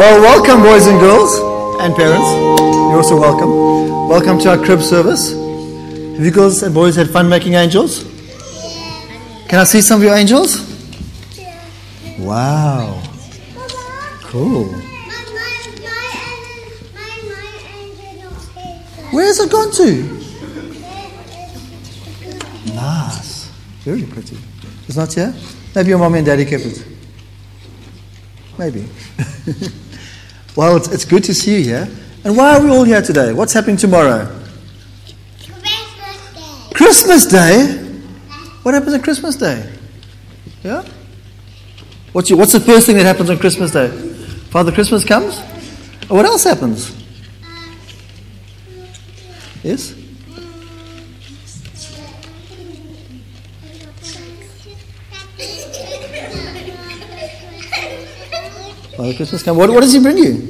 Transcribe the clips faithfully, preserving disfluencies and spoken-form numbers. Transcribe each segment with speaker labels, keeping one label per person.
Speaker 1: Well, welcome, boys and girls and parents. You're also welcome. Welcome to our crib service. Have you girls and boys had fun making angels? Can I see some of your angels? Wow. Cool. Where's it gone to? Nice. Very pretty. It's not here? Maybe your mommy and daddy kept it. Maybe. Well, it's, it's good to see you here. And why are we all here today? What's happening tomorrow?
Speaker 2: Christmas Day.
Speaker 1: Christmas Day? What happens on Christmas Day? Yeah? What's, your, what's the first thing that happens on Christmas Day? Father Christmas comes? Or what else happens? Yes? Father Christmas comes. What, what does he bring you?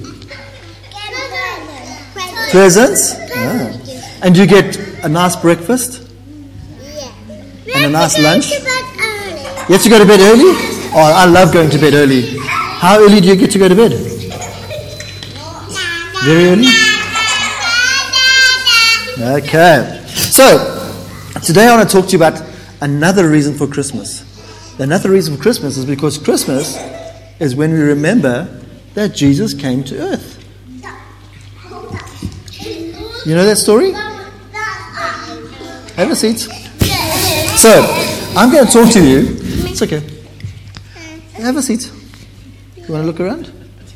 Speaker 1: Presents? Ah. And you get a nice breakfast?
Speaker 2: Yeah.
Speaker 1: And a nice lunch?
Speaker 2: You
Speaker 1: You have to go to bed early? Oh, I love going to bed early. How early do you get to go to bed? Very early? Okay. So, today I want to talk to you about another reason for Christmas. Another reason for Christmas is because Christmas is when we remember that Jesus came to earth. You know that story? Have a seat. So, I'm going to talk to you. It's okay. Have a seat. You want to look around?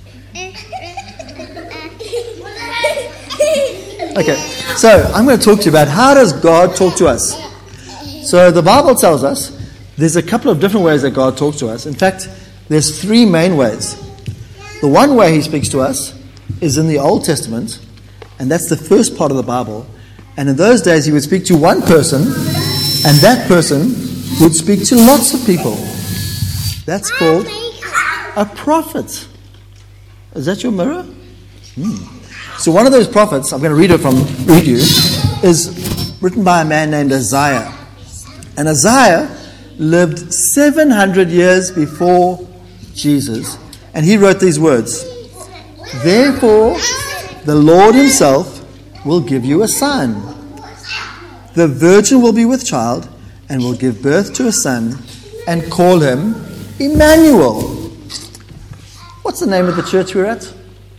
Speaker 1: Okay. So, I'm going to talk to you about how does God talk to us. So, the Bible tells us there's a couple of different ways that God talks to us. In fact, there's three main ways. The one way He speaks to us is in the Old Testament, and that's the first part of the Bible. And in those days, He would speak to one person, and that person would speak to lots of people. That's called a prophet. Is that your mirror? Hmm. So one of those prophets, I'm going to read it from read you, is written by a man named Isaiah. And Isaiah lived seven hundred years before Jesus, and he wrote these words: "Therefore, the Lord Himself will give you a son. The virgin will be with child and will give birth to a son and call him Emmanuel." What's the name of the church we're at?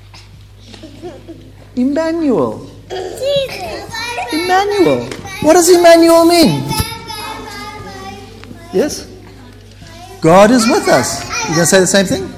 Speaker 1: Emmanuel. Emmanuel. What does Emmanuel mean? Yes? God is with us. You going to say the same thing?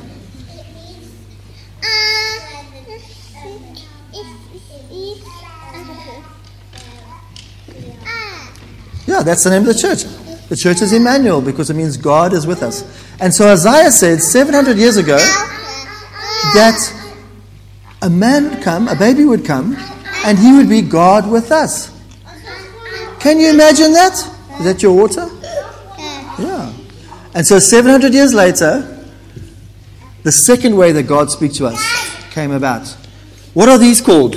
Speaker 1: Yeah, that's the name of the church. The church is Emmanuel because it means God is with us. And so Isaiah said seven hundred years ago that a man would come, a baby would come, and he would be God with us. Can you imagine that? Is that your water? Yeah. And so seven hundred years later, the second way that God speaks to us came about. What are these called?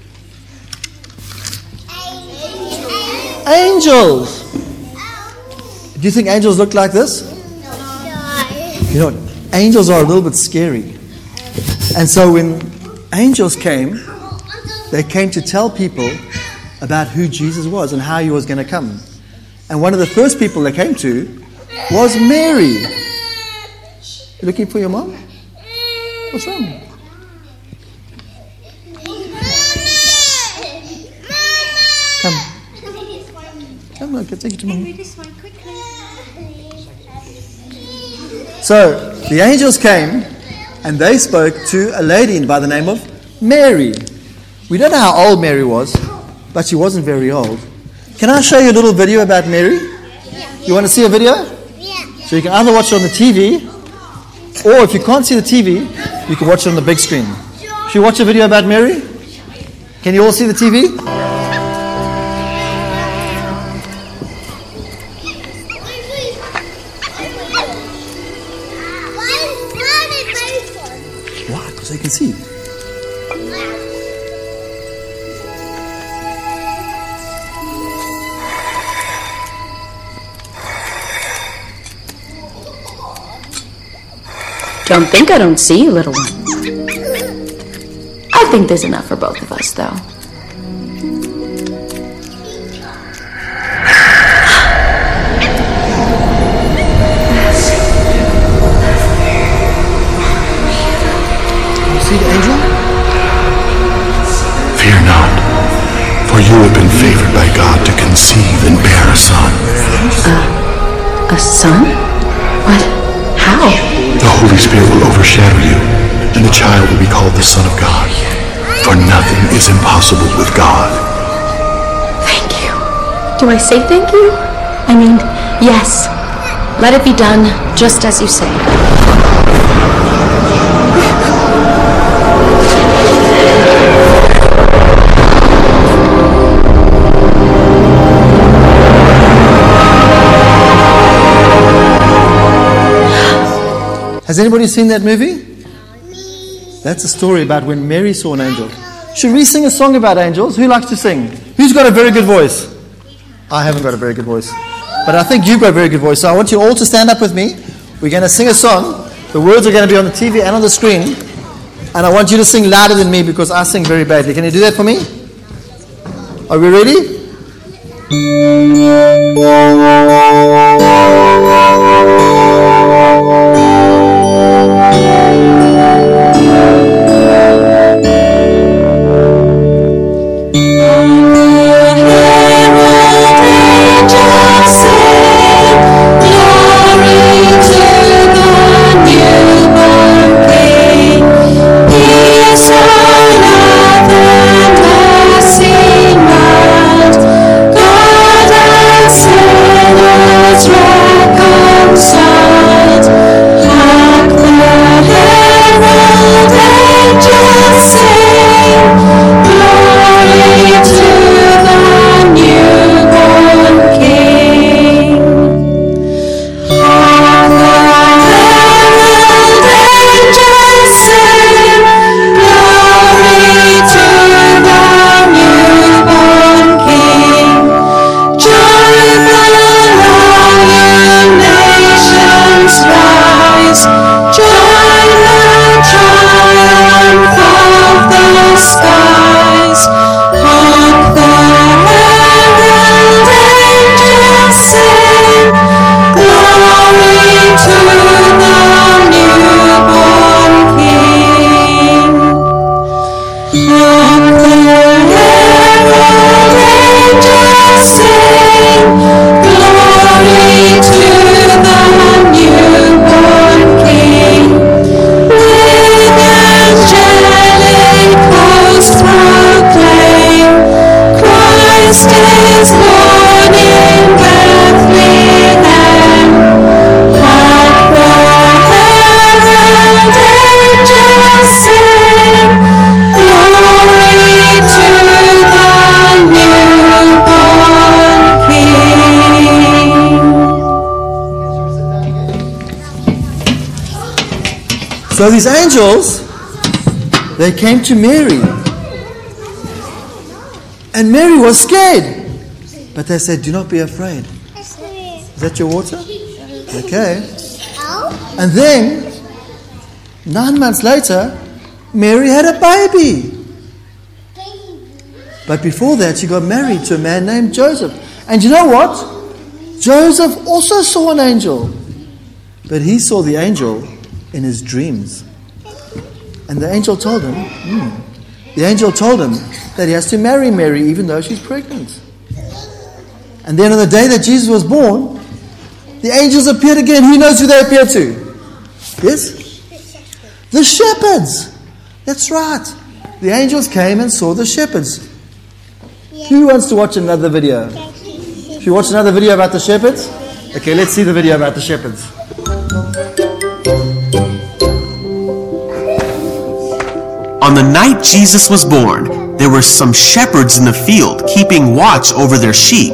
Speaker 1: Angels. Do you think angels look like this? You know what? Angels are a little bit scary. And so when angels came, they came to tell people about who Jesus was and how He was going to come. And one of the first people they came to was Mary. You looking for your mom? What's wrong? Come. Come on, take it to mom. So, the angels came and they spoke to a lady by the name of Mary. We don't know how old Mary was, but she wasn't very old. Can I show you a little video about Mary? You want to see a video?
Speaker 2: Yeah.
Speaker 1: So you can either watch it on the T V, or if you can't see the T V, you can watch it on the big screen. Should we watch a video about Mary? Can you all see the T V? Why? So you can see.
Speaker 3: Don't think I don't see you, little one. think there's enough for both of us, though.
Speaker 1: You see the angel?
Speaker 4: Fear not, for you have been favored by God to conceive and bear a son.
Speaker 3: Uh, a son? What? How?
Speaker 4: The Holy Spirit will overshadow you, and the child will be called the Son of God. For nothing is impossible with God.
Speaker 3: Thank you. Do I say thank you? I mean, yes. Let it be done, just as you say.
Speaker 1: Has anybody seen that movie? That's a story about when Mary saw an angel. Should we sing a song about angels? Who likes to sing? Who's got a very good voice? I haven't got a very good voice. But I think you've got a very good voice. So I want you all to stand up with me. We're going to sing a song. The words are going to be on the T V and on the screen. And I want you to sing louder than me because I sing very badly. Can you do that for me? Are we ready? So these angels, they came to Mary. And Mary was scared. But they said, do not be afraid. Is that your water? Okay. And then, nine months later, Mary had a baby. But before that, she got married to a man named Joseph. And you know what? Joseph also saw an angel. But he saw the angel in his dreams. And the angel told him, hmm, the angel told him that he has to marry Mary even though she's pregnant. And then on the day that Jesus was born, the angels appeared again. Who knows who they appeared to? Yes? The shepherds. That's right. The angels came and saw the shepherds. Who wants to watch another video? Should we watch another video about the shepherds? Okay, let's see the video about the shepherds.
Speaker 5: On the night Jesus was born, there were some shepherds in the field keeping watch over their sheep.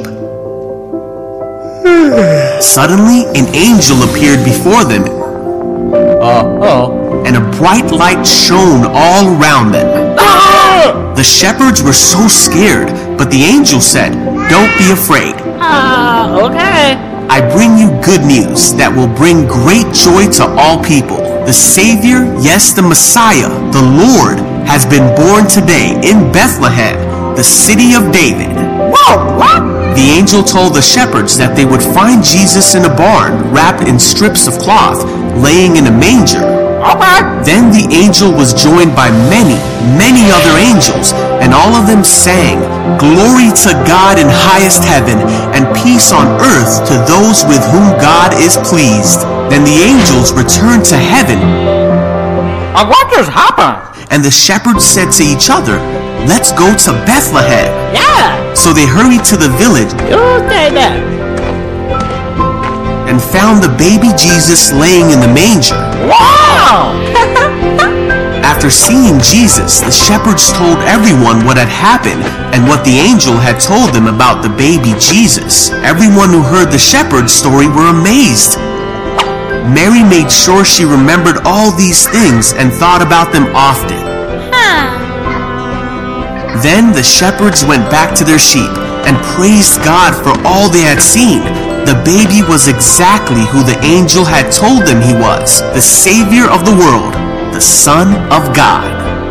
Speaker 5: Suddenly, an angel appeared before them,
Speaker 6: Uh, oh.
Speaker 5: and a bright light shone all around them. The shepherds were so scared, but the angel said, "Don't be afraid.
Speaker 6: Ah, okay.
Speaker 5: I bring you good news that will bring great joy to all people. The Savior, yes, the Messiah, the Lord, has been born today in Bethlehem, the city of David.
Speaker 6: Whoa, what?
Speaker 5: The angel told the shepherds that they would find Jesus in a barn wrapped in strips of cloth, laying in a manger.
Speaker 6: Okay.
Speaker 5: Then the angel was joined by many, many other angels, and all of them sang, "Glory to God in highest heaven, and peace on earth to those with whom God is pleased." Then the angels returned to heaven,
Speaker 6: Uh, what just happened?
Speaker 5: and the shepherds said to each other, "Let's go to Bethlehem."
Speaker 6: Yeah.
Speaker 5: So they hurried to the village
Speaker 6: You stay there.
Speaker 5: and found the baby Jesus laying in the manger.
Speaker 6: Wow.
Speaker 5: After seeing Jesus, the shepherds told everyone what had happened and what the angel had told them about the baby Jesus. Everyone who heard the shepherd's story were amazed. Mary made sure she remembered all these things and thought about them often. Then the shepherds went back to their sheep and praised God for all they had seen. The baby was exactly who the angel had told them he was, the Savior of the world, the Son of God.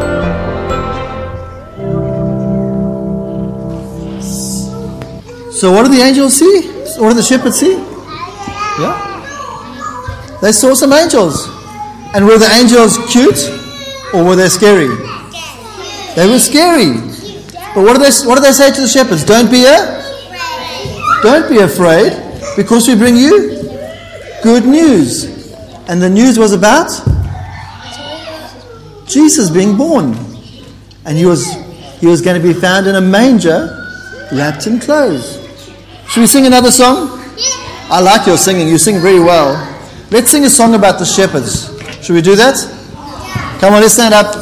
Speaker 1: So what did the angels see? What did the shepherds see? Yeah. They saw some angels. And were the angels cute or were they scary? They were scary. But what did they, what did they say to the shepherds? Don't be a, don't be afraid, because we bring you good news. And the news was about Jesus being born. And he was, he was going to be found in a manger, wrapped in clothes. Should we sing another song? I like your singing. You sing very well. Let's sing a song about the shepherds. Should we do that? Come on, let's stand up.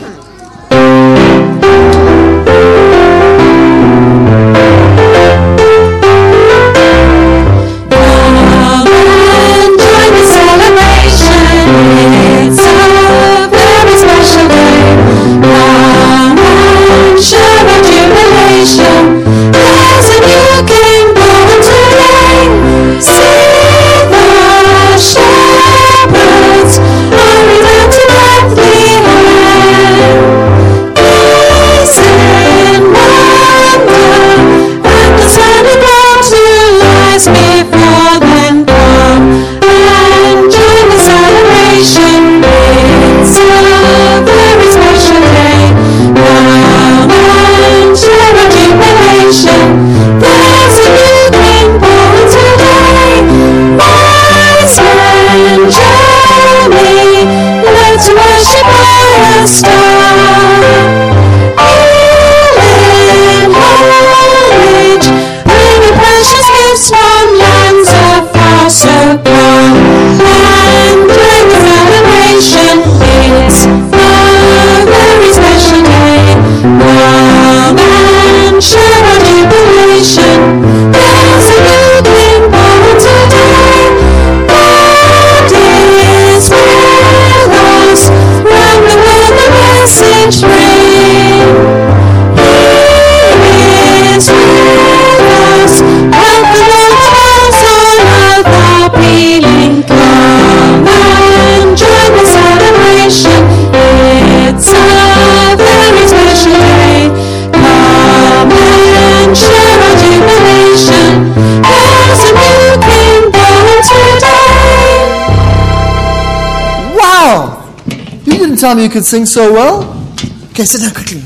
Speaker 1: Tell me you could sing so well. Okay, sit down quickly.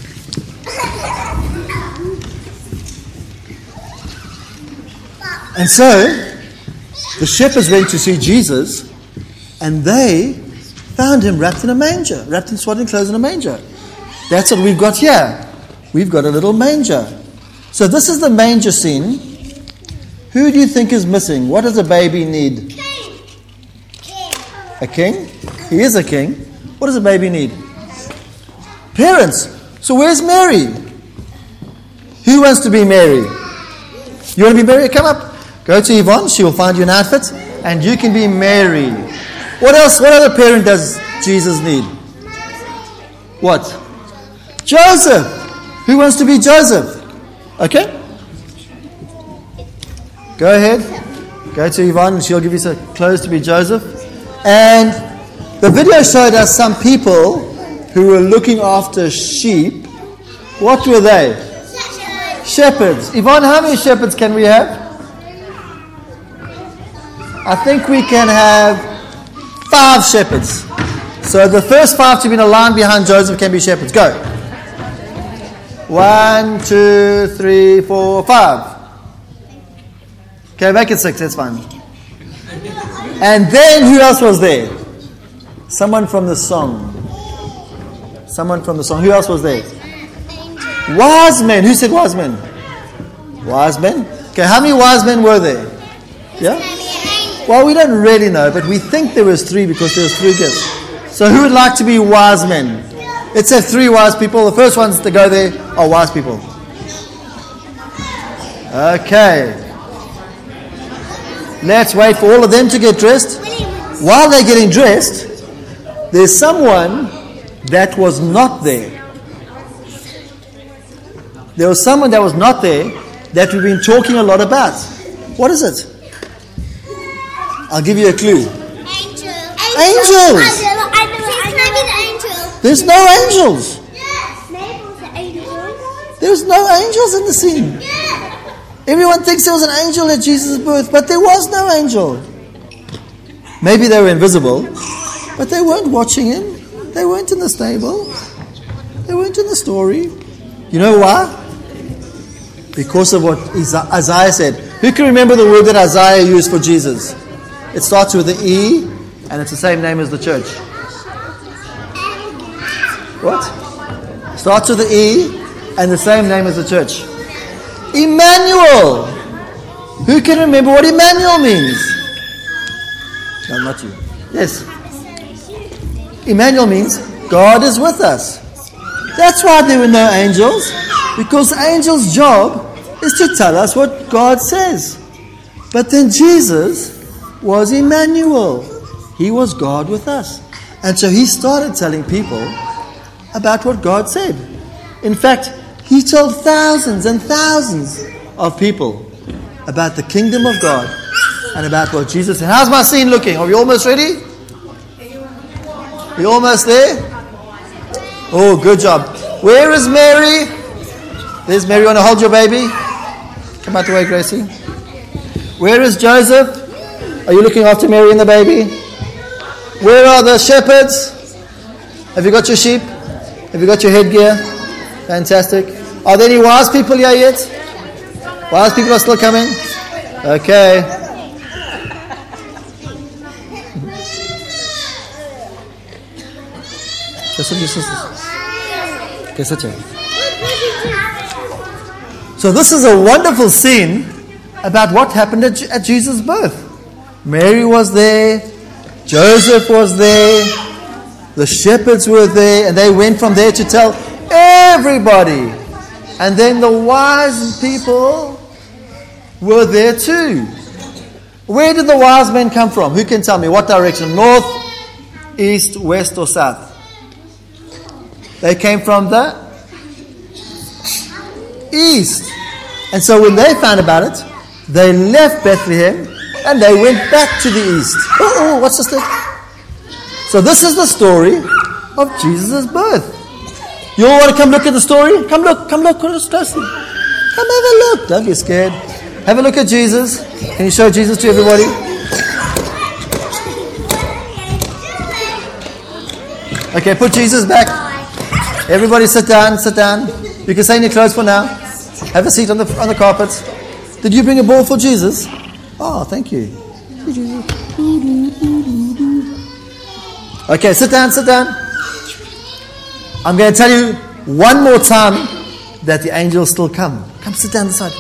Speaker 1: And so, the shepherds went to see Jesus, and they found him wrapped in a manger, wrapped in swaddling clothes in a manger. That's what we've got here. We've got a little manger. So this is the manger scene. Who do you think is missing? What does a baby need? A king? He is a king. What does a baby need? Parents. So where's Mary? Who wants to be Mary? You want to be Mary? Come up. Go to Yvonne. She will find you an outfit. And you can be Mary. What else? What other parent does Jesus need? What? Joseph. Who wants to be Joseph? Okay. Go ahead. Go to Yvonne and she'll give you some clothes to be Joseph. And the video showed us some people who were looking after sheep. What were they? Shepherds. Yvonne, how many shepherds can we have? I think we can have five shepherds. So the first five to be in a line behind Joseph can be shepherds. Go. One, two, three, four, five. Okay, make it six, that's fine. And then who else was there? Someone from the song. Someone from the song. Who else was there? Wise men. Who said wise men? Wise men. Okay, how many wise men were there? Yeah? Well, we don't really know, but we think there was three because there was three gifts. So who would like to be wise men? Let's have three wise people. The first ones to go there are wise people. Okay. Let's wait for all of them to get dressed. While they're getting dressed, there's someone that was not there. There was someone that was not there that we've been talking a lot about. What is it? I'll give you a clue.
Speaker 2: Angel.
Speaker 1: Angels.
Speaker 2: Angel.
Speaker 1: There's no angels.
Speaker 2: Mabel's an angel.
Speaker 1: There's no angels in the scene. Everyone thinks there was an angel at Jesus' birth, but there was no angel. Maybe they were invisible, but they weren't watching him. They weren't in the stable. They weren't in the story. You know why? Because of what Isaiah said. Who can remember the word that Isaiah used for Jesus? It starts with the E, and it's the same name as the church. What? Starts with the E, and the same name as the church. Emmanuel. Who can remember what Emmanuel means? No, not you. Yes. Emmanuel means God is with us. That's why there were no angels, because the angel's job is to tell us what God says. But then Jesus was Emmanuel. He was God with us. And so he started telling people about what God said. In fact, he told thousands and thousands of people about the kingdom of God and about what Jesus said. How's my scene looking? Are we almost ready? We almost there? Oh, good job. Where is Mary? There's Mary. You want to hold your baby? Come out the way, Gracie. Where is Joseph? Are you looking after Mary and the baby? Where are the shepherds? Have you got your sheep? Have you got your headgear? Fantastic. Are there any wise people here yet? Wise people are still coming? Okay. So this is a wonderful scene about what happened at, at Jesus' birth. Mary was there, Joseph was there, the shepherds were there, and they went from there to tell everybody. And then the wise people were there too. Where did the wise men come from? Who can tell me? What direction? North, east, west, or south? They came from the east. And so when they found about it, they left Bethlehem and they went back to the east. Oh, oh what's this thing? So this is the story of Jesus' birth. You all want to come look at the story? Come look, come look, come look closely. Come have a look. Don't be scared. Have a look at Jesus. Can you show Jesus to everybody? Okay, put Jesus back. Everybody sit down, sit down. You can stay in your clothes for now. Have a seat on the on the carpet. Did you bring a ball for Jesus? Oh, thank you. Okay, sit down, sit down. I'm going to tell you one more time that the angels still come. Come sit down this side.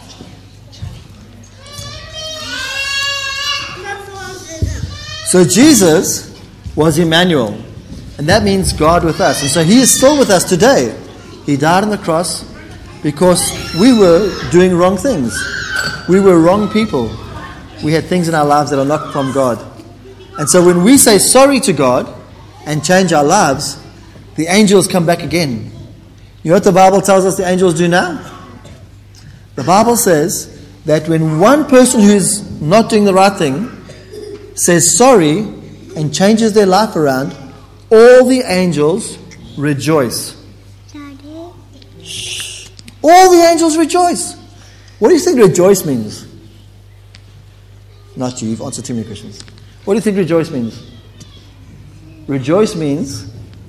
Speaker 1: So Jesus was Emmanuel, and that means God with us. And so he is still with us today. He died on the cross because we were doing wrong things. We were wrong people. We had things in our lives that are not from God. And so when we say sorry to God and change our lives, the angels come back again. You know what the Bible tells us the angels do now? The Bible says that when one person who is not doing the right thing says sorry and changes their life around, all the angels rejoice. All the angels rejoice. What do you think rejoice means? Not you, you've answered too many questions. What do you think rejoice means? Rejoice means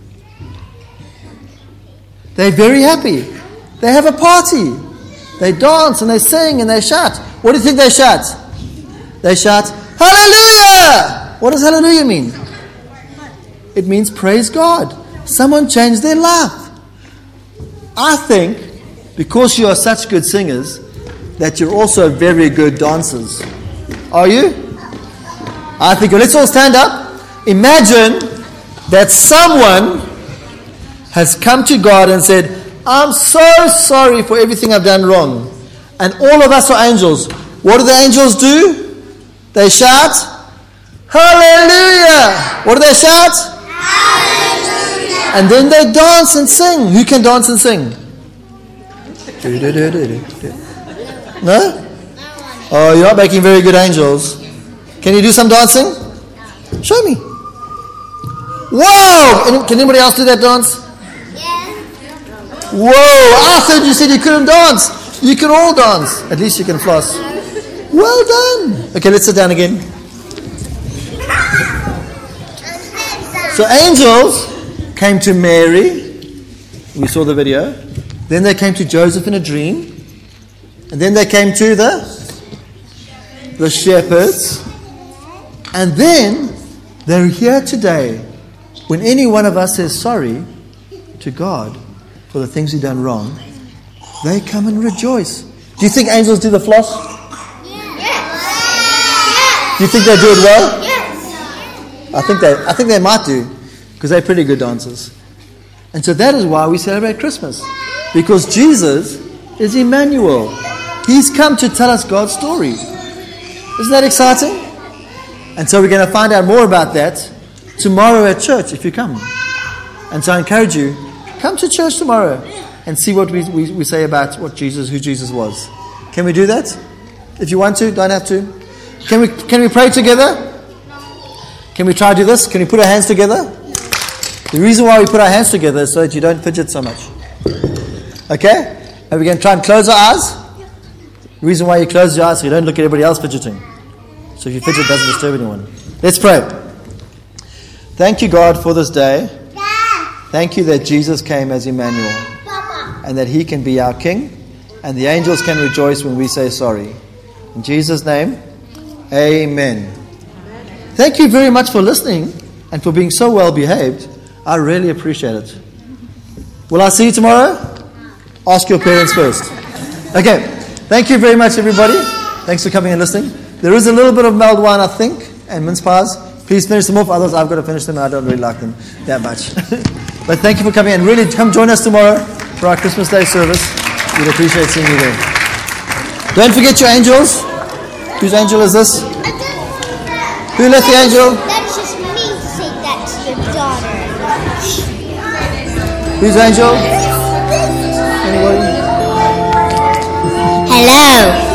Speaker 1: they're very happy. They have a party. They dance and they sing and they shout. What do you think they shout? They shout, Hallelujah! What does hallelujah mean? It means praise God. Someone changed their life. I think because you are such good singers that you're also very good dancers. Are you? I think, let's all stand up. Imagine that someone has come to God and said, I'm so sorry for everything I've done wrong. And all of us are angels. What do the angels do? They shout, Hallelujah! What do they shout? Hallelujah! And then they dance and sing. Who can dance and sing? No? Oh, you're not making very good angels. Can you do some dancing? Show me. Whoa! Can anybody else do that dance? Whoa! I thought you said you couldn't dance. You can all dance. At least you can floss. Well done. Okay, let's sit down again. So angels came to Mary. We saw the video. Then they came to Joseph in a dream. And then they came to the, the shepherds. And then they're here today. When any one of us says sorry to God for the things we've done wrong, they come and rejoice. Do you think angels do the floss?
Speaker 2: Yes.
Speaker 1: Do you think they do it well?
Speaker 2: Yes.
Speaker 1: I think they I think they might do, because they're pretty good dancers. And so that is why we celebrate Christmas. Because Jesus is Emmanuel. He's come to tell us God's story. Isn't that exciting? And so we're going to find out more about that tomorrow at church if you come. And so I encourage you, come to church tomorrow and see what we, we, we say about what Jesus, who Jesus was. Can we do that? If you want to, don't have to. Can we can we pray together? Can we try to do this? Can we put our hands together? The reason why we put our hands together is so that you don't fidget so much. Okay? And we're going to try and close our eyes. The reason why you close your eyes is so you don't look at everybody else fidgeting. So if you fidget, it doesn't disturb anyone. Let's pray. Thank you, God, for this day. Thank you that Jesus came as Emmanuel and that he can be our King and the angels can rejoice when we say sorry. In Jesus' name, amen. Thank you very much for listening and for being so well behaved. I really appreciate it. Will I see you tomorrow? Ask your parents first. Okay. Thank you very much, everybody. Thanks for coming and listening. There is a little bit of mulled wine, I think, and mince pies. Please finish them off. Otherwise, I've got to finish them. I don't really like them that much. But thank you for coming and really come join us tomorrow for our Christmas Day service. We'd appreciate seeing you there. Don't forget your angels. Whose angel is this? Who left the angel?
Speaker 2: That's just me saying that to your daughter.
Speaker 1: Whose angel? Anybody?
Speaker 2: Hello.